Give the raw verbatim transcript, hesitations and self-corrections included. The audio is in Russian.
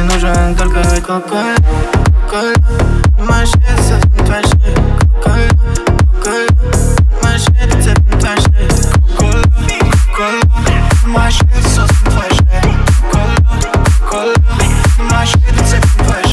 нужен только кока-кола, кока-кола. Можешь это твоя шея, кока-кола, кока-кола. Можешь это твоя шея, кока-кола, кока-кола. Можешь это твоя шея, кока-кола, кока-кола. Можешь это твоя шея.